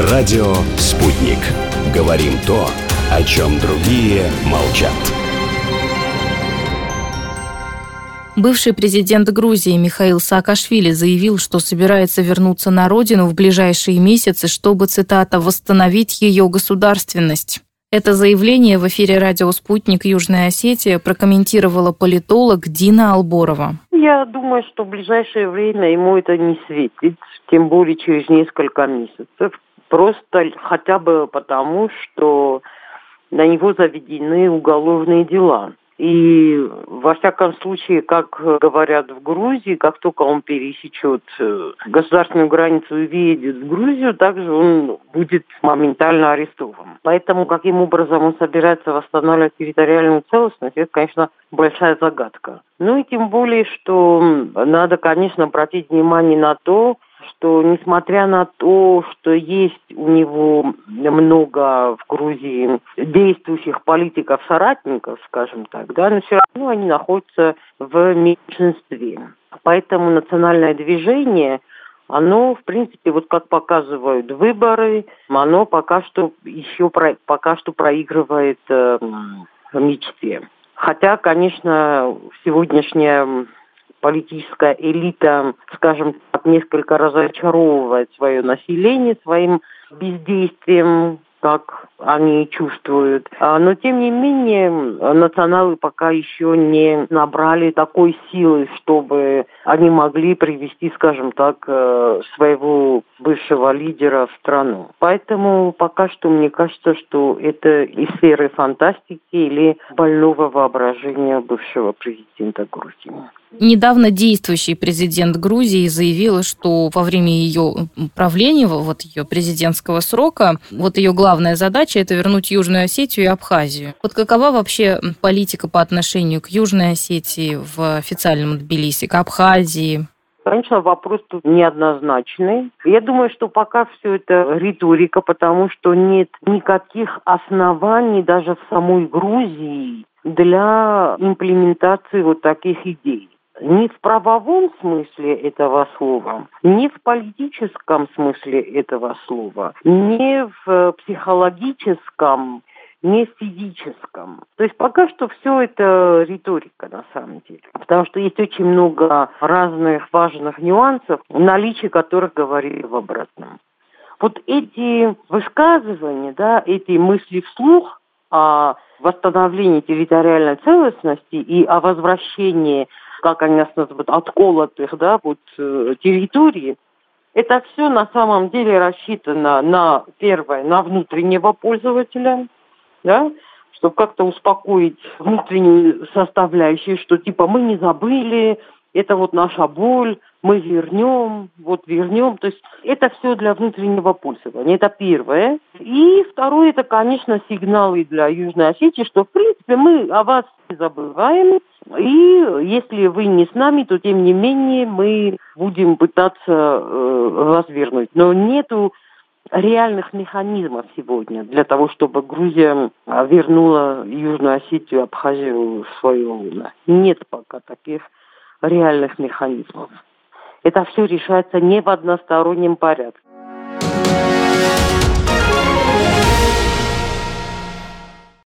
Радио «Спутник». Говорим то, о чем другие молчат. Бывший президент Грузии Михаил Саакашвили заявил, что собирается вернуться на родину в ближайшие месяцы, чтобы, цитата, «восстановить ее государственность». Это заявление в эфире радио «Спутник» Южная Осетия прокомментировала политолог Дина Алборова. Я думаю, что в ближайшее время ему это не светит, тем более через несколько месяцев. Просто хотя бы потому, что на него заведены уголовные дела. И, во всяком случае, как говорят в Грузии, как только он пересечет государственную границу и въедет в Грузию, также он будет моментально арестован. Поэтому, каким образом он собирается восстанавливать территориальную целостность, это, конечно, большая загадка. Ну и тем более, что надо, конечно, обратить внимание на то, что несмотря на то, что есть у него много в Грузии действующих политиков-соратников, скажем так, да, но все равно они находятся в меньшинстве. Поэтому национальное движение, оно, в принципе, вот как показывают выборы, оно пока что проигрывает мечте. Хотя, конечно, сегодняшняя политическая элита, скажем так, несколько разочаровывает свое население своим бездействием, как они чувствуют. Но, тем не менее, националы пока еще не набрали такой силы, чтобы они могли привести, скажем так, своего бывшего лидера в страну. Поэтому пока что мне кажется, что это из сферы фантастики или больного воображения бывшего президента Грузии. Недавно действующий президент Грузии заявила, что во время ее правления, вот ее президентского срока, вот ее главная задача – это вернуть Южную Осетию и Абхазию. Вот какова вообще политика по отношению к Южной Осетии в официальном Тбилиси, к Абхазии? Конечно, вопрос тут неоднозначный. Я думаю, что пока все это риторика, потому что нет никаких оснований даже в самой Грузии для имплементации вот таких идей. Ни в правовом смысле этого слова, ни в политическом смысле этого слова, ни в психологическом, ни в физическом. То есть пока что все это риторика на самом деле. Потому что есть очень много разных важных нюансов, наличие которых говорит в обратном. Вот эти высказывания, да, эти мысли вслух о восстановлении территориальной целостности и о возвращении, как они нас называют, отколотых, да, вот территорий, это все на самом деле рассчитано на, первое, на внутреннего пользователя, да, чтобы как-то успокоить внутреннюю составляющую, что типа мы не забыли, это вот наша боль, мы вернем. То есть это все для внутреннего пользования. Это первое. И второе, это, конечно, сигналы для Южной Осетии, что, в принципе, мы о вас не забываем. И если вы не с нами, то, тем не менее, мы будем пытаться вас вернуть. Но нету реальных механизмов сегодня для того, чтобы Грузия вернула Южную Осетию и Абхазию в свое лоно. Нет пока таких реальных механизмов. Это все решается не в одностороннем порядке.